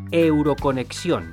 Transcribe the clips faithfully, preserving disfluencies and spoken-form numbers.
Euroconexión.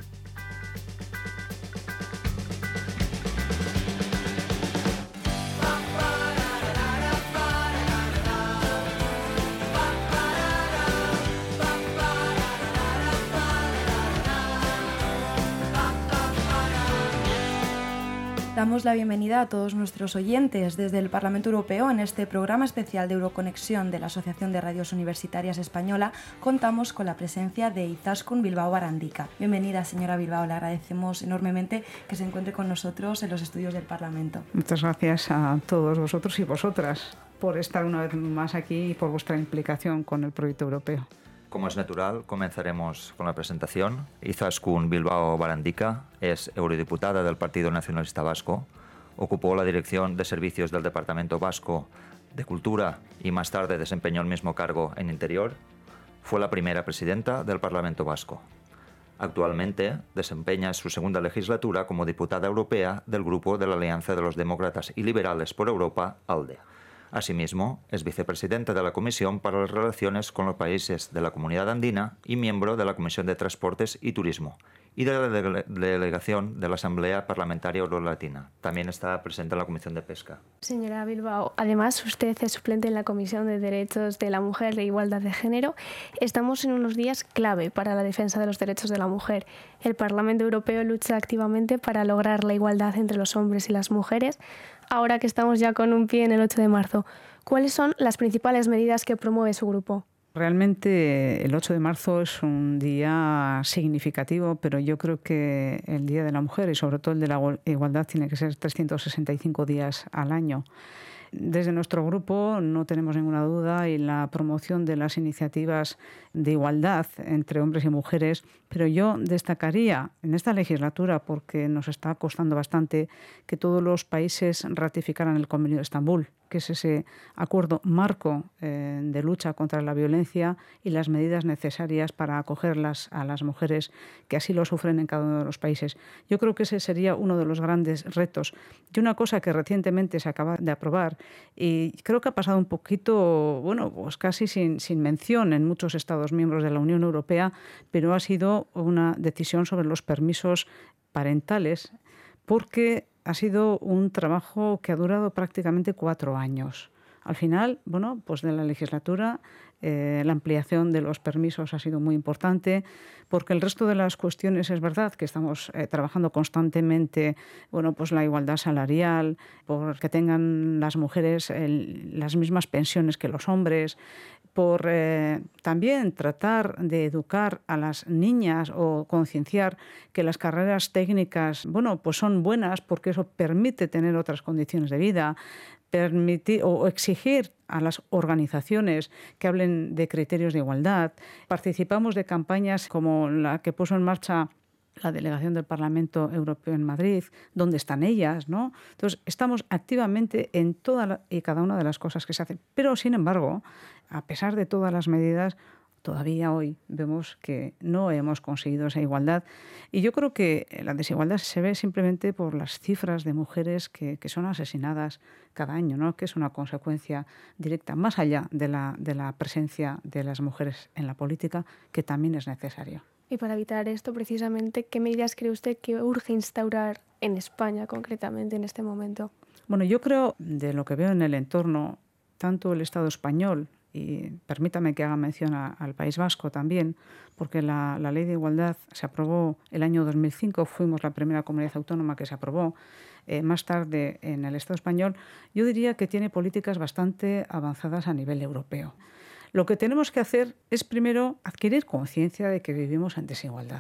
Damos la bienvenida a todos nuestros oyentes desde el Parlamento Europeo. En este programa especial de Euroconexión de la Asociación de Radios Universitarias Española contamos con la presencia de Izaskun Bilbao Barandika. Bienvenida, señora Bilbao, le agradecemos enormemente que se encuentre con nosotros en los estudios del Parlamento. Muchas gracias a todos vosotros y vosotras por estar una vez más aquí y por vuestra implicación con el proyecto europeo. Como es natural, comenzaremos con la presentación. Izaskun Bilbao Barandika es eurodiputada del Partido Nacionalista Vasco. Ocupó la dirección de servicios del Departamento Vasco de Cultura y más tarde desempeñó el mismo cargo en Interior. Fue la primera presidenta del Parlamento Vasco. Actualmente desempeña su segunda legislatura como diputada europea del Grupo de la Alianza de los Demócratas y Liberales por Europa, ALDE. Asimismo, es vicepresidenta de la Comisión para las Relaciones con los Países de la Comunidad Andina y miembro de la Comisión de Transportes y Turismo y de la dele- delegación de la Asamblea Parlamentaria Eurolatina. También está presente en la Comisión de Pesca. Señora Bilbao, además usted es suplente en la Comisión de Derechos de la Mujer e Igualdad de Género. Estamos en unos días clave para la defensa de los derechos de la mujer. El Parlamento Europeo lucha activamente para lograr la igualdad entre los hombres y las mujeres. Ahora que estamos ya con un pie en el ocho de marzo, ¿cuáles son las principales medidas que promueve su grupo? Realmente el ocho de marzo es un día significativo, pero yo creo que el Día de la Mujer y sobre todo el de la igualdad tiene que ser trescientos sesenta y cinco días al año. Desde nuestro grupo no tenemos ninguna duda en la promoción de las iniciativas de igualdad entre hombres y mujeres, pero yo destacaría en esta legislatura, porque nos está costando bastante, que todos los países ratificaran el Convenio de Estambul, que es ese acuerdo marco eh, de lucha contra la violencia y las medidas necesarias para acogerlas a las mujeres que así lo sufren en cada uno de los países. Yo creo que ese sería uno de los grandes retos. Y una cosa que recientemente se acaba de aprobar y creo que ha pasado un poquito, bueno, pues casi sin, sin mención en muchos Estados miembros de la Unión Europea, pero ha sido una decisión sobre los permisos parentales, porque ha sido un trabajo que ha durado prácticamente cuatro años. Al final, bueno, pues de la legislatura, eh, la ampliación de los permisos ha sido muy importante, porque el resto de las cuestiones es verdad que estamos eh, trabajando constantemente, bueno, pues la igualdad salarial, por que tengan las mujeres el, las mismas pensiones que los hombres, por eh, también tratar de educar a las niñas o concienciar que las carreras técnicas, bueno, pues son buenas porque eso permite tener otras condiciones de vida, permitir o exigir a las organizaciones que hablen de criterios de igualdad. Participamos de campañas como la que puso en marcha la delegación del Parlamento Europeo en Madrid, ¿dónde están ellas?, ¿no? Entonces, estamos activamente en todas y cada una de las cosas que se hacen. Pero, sin embargo, a pesar de todas las medidas, todavía hoy vemos que no hemos conseguido esa igualdad. Y yo creo que la desigualdad se ve simplemente por las cifras de mujeres que, que son asesinadas cada año, ¿no? Que es una consecuencia directa, más allá de la, de la presencia de las mujeres en la política, que también es necesario. Y para evitar esto, precisamente, ¿qué medidas cree usted que urge instaurar en España, concretamente, en este momento? Bueno, yo creo, de lo que veo en el entorno, tanto el Estado español, y permítame que haga mención a, al País Vasco también, porque la, la Ley de Igualdad se aprobó el año dos mil cinco, fuimos la primera comunidad autónoma que se aprobó, eh, más tarde en el Estado español, yo diría que tiene políticas bastante avanzadas a nivel europeo. Lo que tenemos que hacer es primero adquirir conciencia de que vivimos en desigualdad.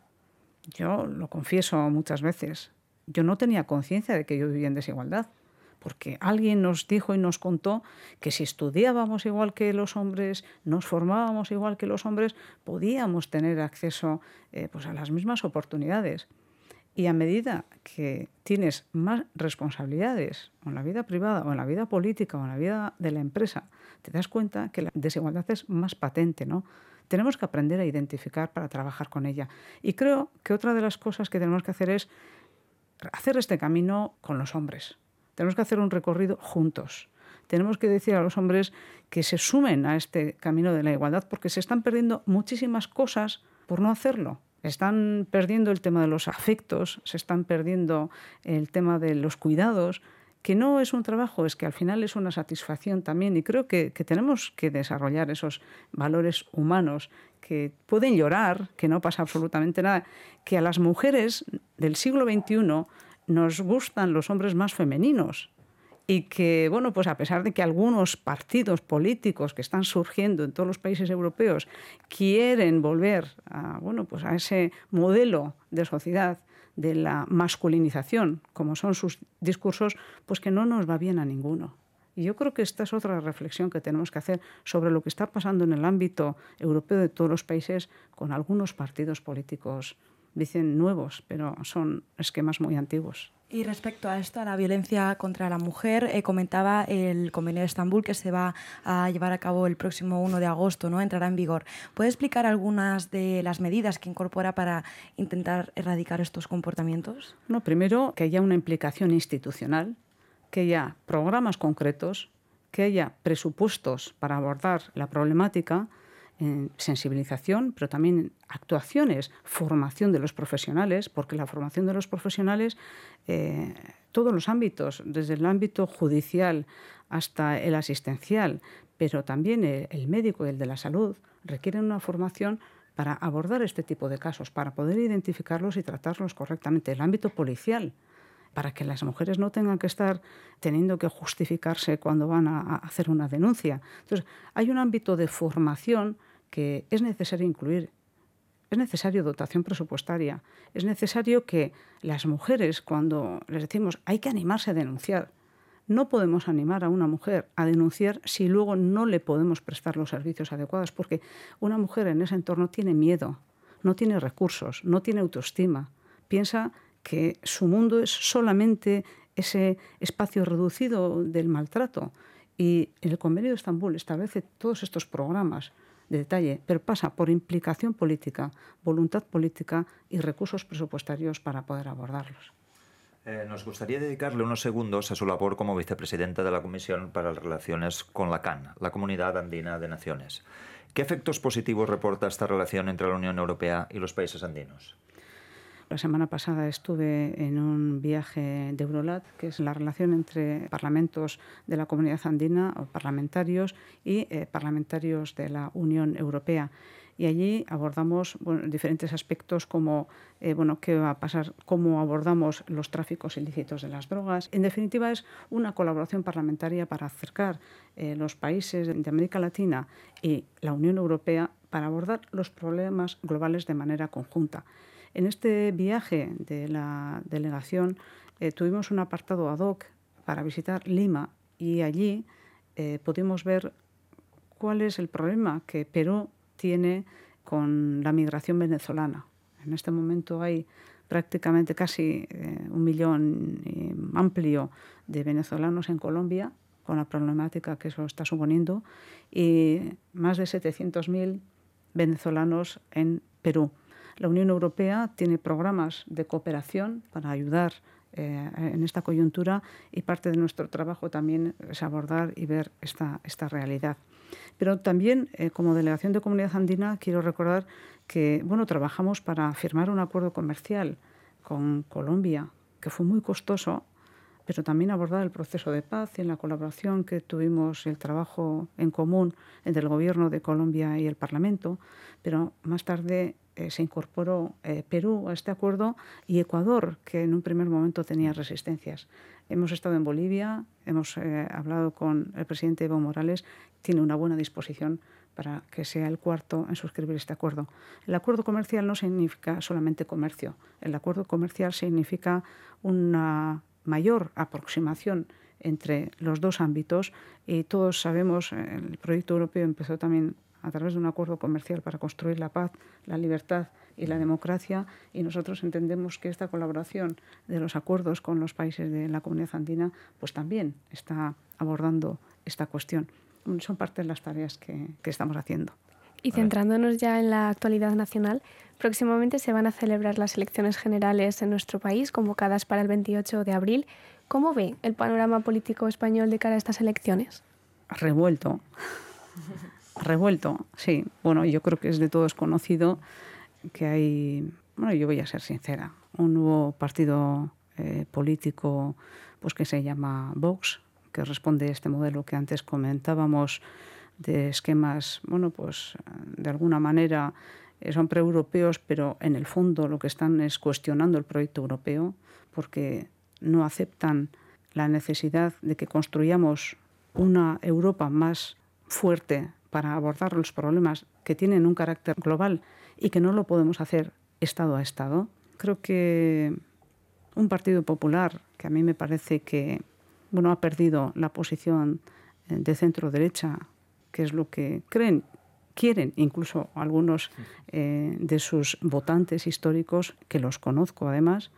Yo lo confieso muchas veces, yo no tenía conciencia de que yo vivía en desigualdad, porque alguien nos dijo y nos contó que si estudiábamos igual que los hombres, nos formábamos igual que los hombres, podíamos tener acceso eh, pues a las mismas oportunidades. Y a medida que tienes más responsabilidades en la vida privada o en la vida política o en la vida de la empresa, te das cuenta que la desigualdad es más patente, ¿no? Tenemos que aprender a identificar para trabajar con ella. Y creo que otra de las cosas que tenemos que hacer es hacer este camino con los hombres. Tenemos que hacer un recorrido juntos. Tenemos que decir a los hombres que se sumen a este camino de la igualdad porque se están perdiendo muchísimas cosas por no hacerlo. Están perdiendo el tema de los afectos, se están perdiendo el tema de los cuidados, que no es un trabajo, es que al final es una satisfacción también. Y creo que, que tenemos que desarrollar esos valores humanos, que pueden llorar, que no pasa absolutamente nada, que a las mujeres del siglo veintiuno nos gustan los hombres más femeninos. Y que, bueno, pues a pesar de que algunos partidos políticos que están surgiendo en todos los países europeos quieren volver a, bueno, pues a ese modelo de sociedad de la masculinización, como son sus discursos, pues que no nos va bien a ninguno. Y yo creo que esta es otra reflexión que tenemos que hacer sobre lo que está pasando en el ámbito europeo de todos los países con algunos partidos políticos, dicen nuevos, pero son esquemas muy antiguos. Y respecto a esto, a la violencia contra la mujer, eh, comentaba el Convenio de Estambul que se va a llevar a cabo el próximo uno de agosto, ¿no? Entrará en vigor. ¿Puede explicar algunas de las medidas que incorpora para intentar erradicar estos comportamientos? No, primero, que haya una implicación institucional, que haya programas concretos, que haya presupuestos para abordar la problemática, en sensibilización, pero también actuaciones, formación de los profesionales, porque la formación de los profesionales, eh, todos los ámbitos, desde el ámbito judicial hasta el asistencial, pero también el, el médico y el de la salud, requieren una formación para abordar este tipo de casos, para poder identificarlos y tratarlos correctamente. El ámbito policial, para que las mujeres no tengan que estar teniendo que justificarse cuando van a, a hacer una denuncia. Entonces, hay un ámbito de formación que es necesario incluir. Es necesario dotación presupuestaria. Es necesario que las mujeres, cuando les decimos hay que animarse a denunciar, no podemos animar a una mujer a denunciar si luego no le podemos prestar los servicios adecuados, porque una mujer en ese entorno tiene miedo, no tiene recursos, no tiene autoestima, piensa que su mundo es solamente ese espacio reducido del maltrato. Y el Convenio de Estambul establece todos estos programas de detalle, pero pasa por implicación política, voluntad política y recursos presupuestarios para poder abordarlos. Eh, nos gustaría dedicarle unos segundos a su labor como vicepresidenta de la Comisión para las Relaciones con la C A N, la Comunidad Andina de Naciones. ¿Qué efectos positivos reporta esta relación entre la Unión Europea y los países andinos? La semana pasada estuve en un viaje de Eurolat, que es la relación entre parlamentos de la Comunidad Andina, o parlamentarios, y eh, parlamentarios de la Unión Europea. Y allí abordamos bueno, diferentes aspectos como eh, bueno, qué va a pasar, cómo abordamos los tráficos ilícitos de las drogas. En definitiva, es una colaboración parlamentaria para acercar eh, los países de América Latina y la Unión Europea para abordar los problemas globales de manera conjunta. En este viaje de la delegación eh, tuvimos un apartado ad hoc para visitar Lima y allí eh, pudimos ver cuál es el problema que Perú tiene con la migración venezolana. En este momento hay prácticamente casi eh, un millón eh, amplio de venezolanos en Colombia, con la problemática que eso está suponiendo, y más de setecientos mil venezolanos en Perú. La Unión Europea tiene programas de cooperación para ayudar eh, en esta coyuntura y parte de nuestro trabajo también es abordar y ver esta, esta realidad. Pero también, eh, como delegación de Comunidad Andina, quiero recordar que bueno, trabajamos para firmar un acuerdo comercial con Colombia, que fue muy costoso, pero también abordar el proceso de paz y en la colaboración que tuvimos, el trabajo en común entre el Gobierno de Colombia y el Parlamento, pero más tarde eh, se incorporó eh, Perú a este acuerdo y Ecuador, que en un primer momento tenía resistencias. Hemos estado en Bolivia, hemos eh, hablado con el presidente Evo Morales, tiene una buena disposición para que sea el cuarto en suscribir este acuerdo. El acuerdo comercial no significa solamente comercio, el acuerdo comercial significa una mayor aproximación entre los dos ámbitos y todos sabemos, el proyecto europeo empezó también a través de un acuerdo comercial para construir la paz, la libertad y la democracia y nosotros entendemos que esta colaboración de los acuerdos con los países de la Comunidad Andina pues también está abordando esta cuestión. Son parte de las tareas que, que estamos haciendo. Y centrándonos ya en la actualidad nacional, próximamente se van a celebrar las elecciones generales en nuestro país, convocadas para el veintiocho de abril. ¿Cómo ve el panorama político español de cara a estas elecciones? Revuelto. Revuelto, sí. Bueno, yo creo que es de todos conocido que hay, bueno, yo voy a ser sincera, un nuevo partido eh, político pues que se llama Vox, que responde a este modelo que antes comentábamos de esquemas, bueno, pues de alguna manera eh, son preeuropeos, pero en el fondo lo que están es cuestionando el proyecto europeo porque no aceptan la necesidad de que construyamos una Europa más fuerte para abordar los problemas que tienen un carácter global y que no lo podemos hacer Estado a Estado. Creo que un Partido Popular, que a mí me parece que bueno, ha perdido la posición de centro-derecha, que es lo que creen, quieren incluso algunos eh, de sus votantes históricos, que los conozco además.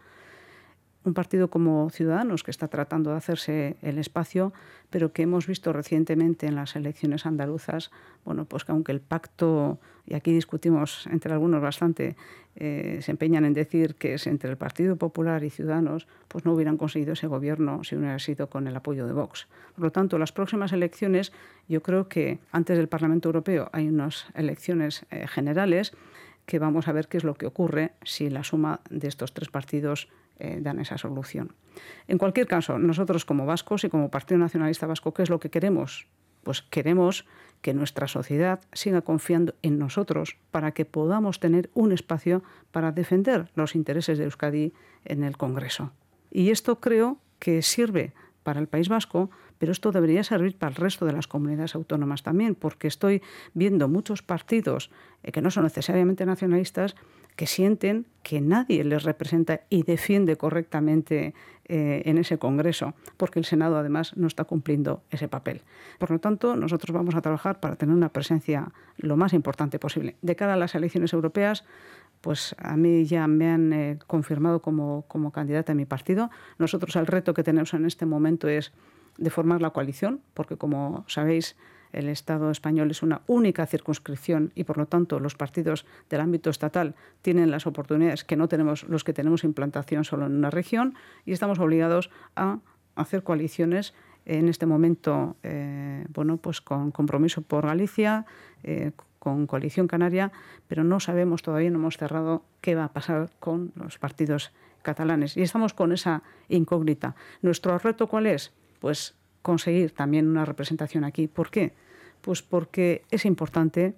Un partido como Ciudadanos, que está tratando de hacerse el espacio, pero que hemos visto recientemente en las elecciones andaluzas, bueno, pues que aunque el pacto, y aquí discutimos entre algunos bastante, eh, se empeñan en decir que es entre el Partido Popular y Ciudadanos, pues no hubieran conseguido ese gobierno si no hubiera sido con el apoyo de Vox. Por lo tanto, las próximas elecciones, yo creo que antes del Parlamento Europeo hay unas elecciones eh, generales, que vamos a ver qué es lo que ocurre si la suma de estos tres partidos Eh, dan esa solución. En cualquier caso, nosotros como vascos y como Partido Nacionalista Vasco, ¿qué es lo que queremos? Pues queremos que nuestra sociedad siga confiando en nosotros para que podamos tener un espacio para defender los intereses de Euskadi en el Congreso. Y esto creo que sirve para el País Vasco, pero esto debería servir para el resto de las comunidades autónomas también, porque estoy viendo muchos partidos eh, que no son necesariamente nacionalistas, que sienten que nadie les representa y defiende correctamente eh, en ese Congreso, porque el Senado además no está cumpliendo ese papel. Por lo tanto, nosotros vamos a trabajar para tener una presencia lo más importante posible. De cara a las elecciones europeas, pues a mí ya me han eh, confirmado como, como candidata a mi partido. Nosotros el reto que tenemos en este momento es de formar la coalición, porque como sabéis, el Estado español es una única circunscripción y, por lo tanto, los partidos del ámbito estatal tienen las oportunidades que no tenemos los que tenemos implantación solo en una región y estamos obligados a hacer coaliciones en este momento, eh, bueno, pues con Compromiso por Galicia, eh, con Coalición Canaria, pero no sabemos todavía, no hemos cerrado qué va a pasar con los partidos catalanes y estamos con esa incógnita. ¿Nuestro reto cuál es? Pues conseguir también una representación aquí. ¿Por qué? Pues porque es importante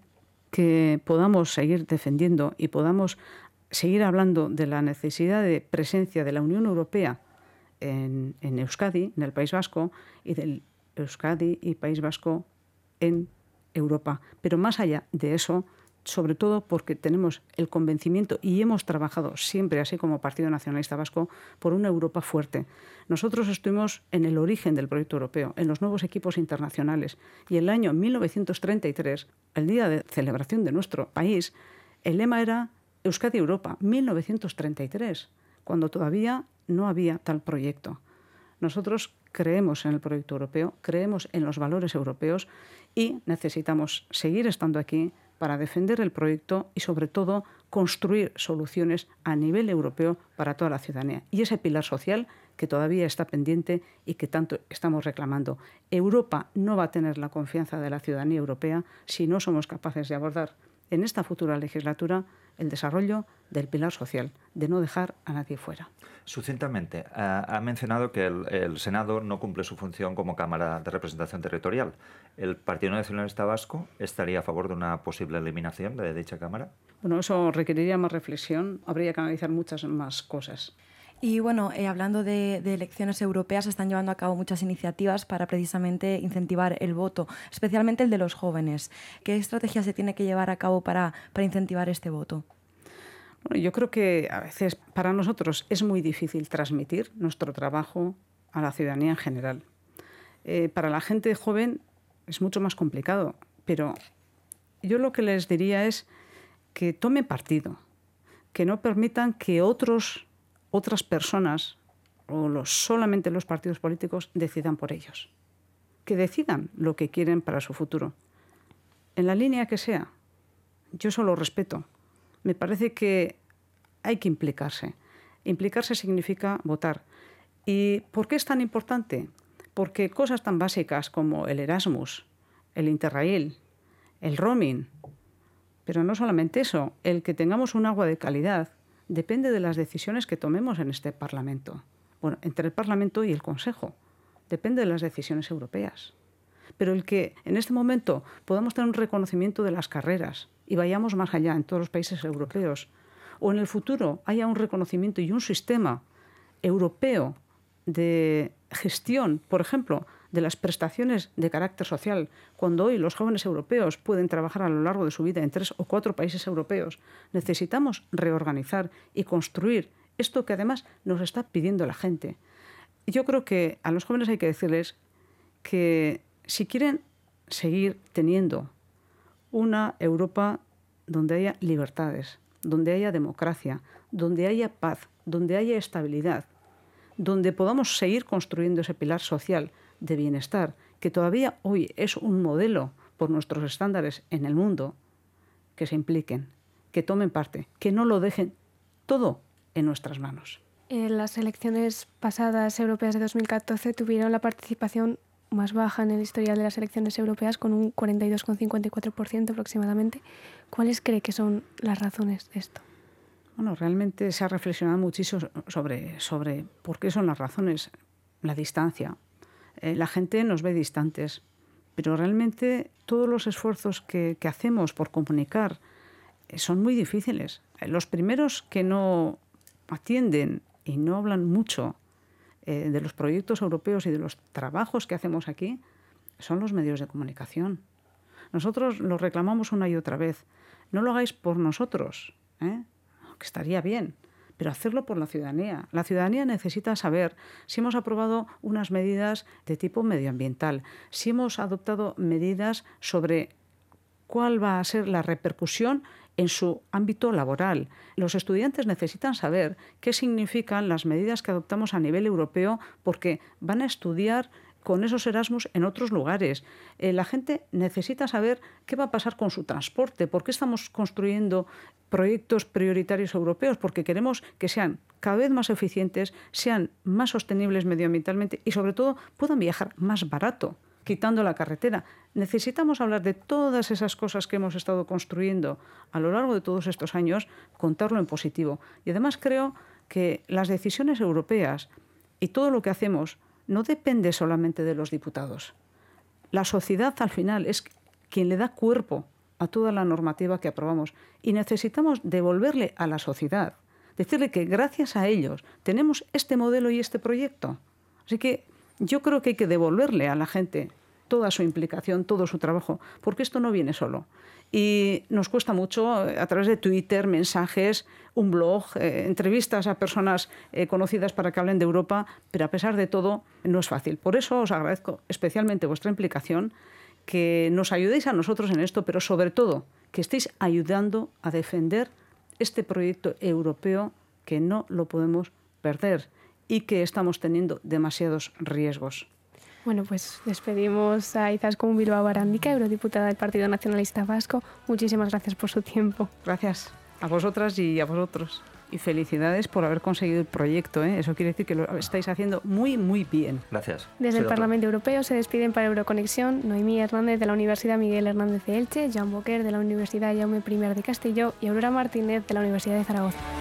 que podamos seguir defendiendo y podamos seguir hablando de la necesidad de presencia de la Unión Europea en, en Euskadi, en el País Vasco, y del Euskadi y País Vasco en Europa. Pero más allá de eso, sobre todo porque tenemos el convencimiento y hemos trabajado siempre, así como Partido Nacionalista Vasco, por una Europa fuerte. Nosotros estuvimos en el origen del proyecto europeo, en los nuevos equipos internacionales. Y el año mil novecientos treinta y tres, el día de celebración de nuestro país, el lema era Euskadi Europa, mil novecientos treinta y tres, cuando todavía no había tal proyecto. Nosotros creemos en el proyecto europeo, creemos en los valores europeos y necesitamos seguir estando aquí para defender el proyecto y, sobre todo, construir soluciones a nivel europeo para toda la ciudadanía. Y ese pilar social que todavía está pendiente y que tanto estamos reclamando. Europa no va a tener la confianza de la ciudadanía europea si no somos capaces de abordar en esta futura legislatura el desarrollo del pilar social, de no dejar a nadie fuera. Sucintamente, ha mencionado que el, el Senado no cumple su función como Cámara de Representación Territorial. ¿El Partido Nacionalista Vasco estaría a favor de una posible eliminación de dicha Cámara? Bueno, eso requeriría más reflexión, habría que analizar muchas más cosas. Y bueno, eh, hablando de, de elecciones europeas, se están llevando a cabo muchas iniciativas para precisamente incentivar el voto, especialmente el de los jóvenes. ¿Qué estrategia se tiene que llevar a cabo para, para incentivar este voto? Bueno, yo creo que a veces para nosotros es muy difícil transmitir nuestro trabajo a la ciudadanía en general. Eh, para la gente joven es mucho más complicado, pero yo lo que les diría es que tomen partido, que no permitan que otros... otras personas o los, solamente los partidos políticos decidan por ellos. Que decidan lo que quieren para su futuro. En la línea que sea. Yo eso lo respeto. Me parece que hay que implicarse. Implicarse significa votar. ¿Y por qué es tan importante? Porque cosas tan básicas como el Erasmus, el Interrail, el roaming, Pero no solamente eso, el que tengamos un agua de calidad depende de las decisiones que tomemos en este Parlamento. Bueno, entre el Parlamento y el Consejo. Depende de las decisiones europeas. Pero el que en este momento podamos tener un reconocimiento de las carreras y vayamos más allá en todos los países europeos, o en el futuro haya un reconocimiento y un sistema europeo de gestión, por ejemplo, de las prestaciones de carácter social, cuando hoy los jóvenes europeos pueden trabajar a lo largo de su vida en tres o cuatro países europeos, necesitamos reorganizar y construir esto que además nos está pidiendo la gente. Yo creo que a los jóvenes hay que decirles que si quieren seguir teniendo una Europa donde haya libertades, donde haya democracia, donde haya paz, donde haya estabilidad, donde podamos seguir construyendo ese pilar social de bienestar, que todavía hoy es un modelo por nuestros estándares en el mundo, que se impliquen, que tomen parte, que no lo dejen todo en nuestras manos. En las elecciones pasadas europeas de dos mil catorce tuvieron la participación más baja en el historial de las elecciones europeas, con un cuarenta y dos coma cincuenta y cuatro por ciento aproximadamente. ¿Cuáles cree que son las razones de esto? Bueno, realmente se ha reflexionado muchísimo sobre, sobre por qué son las razones. La distancia. Eh, la gente nos ve distantes, pero realmente todos los esfuerzos que, que hacemos por comunicar eh, son muy difíciles. Eh, los primeros que no atienden y no hablan mucho eh, de los proyectos europeos y de los trabajos que hacemos aquí son los medios de comunicación. Nosotros lo reclamamos una y otra vez. No lo hagáis por nosotros, ¿eh? que estaría bien, pero hacerlo por la ciudadanía. La ciudadanía necesita saber si hemos aprobado unas medidas de tipo medioambiental, si hemos adoptado medidas sobre cuál va a ser la repercusión en su ámbito laboral. Los estudiantes necesitan saber qué significan las medidas que adoptamos a nivel europeo, porque van a estudiar con esos Erasmus en otros lugares. Eh, la gente necesita saber qué va a pasar con su transporte, por qué estamos construyendo proyectos prioritarios europeos, porque queremos que sean cada vez más eficientes, sean más sostenibles medioambientalmente y sobre todo puedan viajar más barato, quitando la carretera. Necesitamos hablar de todas esas cosas que hemos estado construyendo a lo largo de todos estos años, contarlo en positivo. Y además creo que las decisiones europeas y todo lo que hacemos no depende solamente de los diputados. La sociedad al final es quien le da cuerpo a toda la normativa que aprobamos y necesitamos devolverle a la sociedad, decirle que gracias a ellos tenemos este modelo y este proyecto. Así que yo creo que hay que devolverle a la gente toda su implicación, todo su trabajo, porque esto no viene solo. Y nos cuesta mucho a través de Twitter, mensajes, un blog, eh, entrevistas a personas eh, conocidas para que hablen de Europa, pero a pesar de todo no es fácil. Por eso os agradezco especialmente vuestra implicación, que nos ayudéis a nosotros en esto, pero sobre todo que estéis ayudando a defender este proyecto europeo que no lo podemos perder y que estamos teniendo demasiados riesgos. Bueno, pues despedimos a Izaskun Bilbao Barandica, eurodiputada del Partido Nacionalista Vasco. Muchísimas gracias por su tiempo. Gracias a vosotras y a vosotros. Y felicidades por haber conseguido el proyecto, ¿eh? Eso quiere decir que lo estáis haciendo muy, muy bien. Gracias. Desde el Parlamento Europeo se despiden para Euroconexión Noemí Hernández de la Universidad Miguel Hernández de Elche, Jan Boquer de la Universidad Jaume I de Castelló y Aurora Martínez de la Universidad de Zaragoza.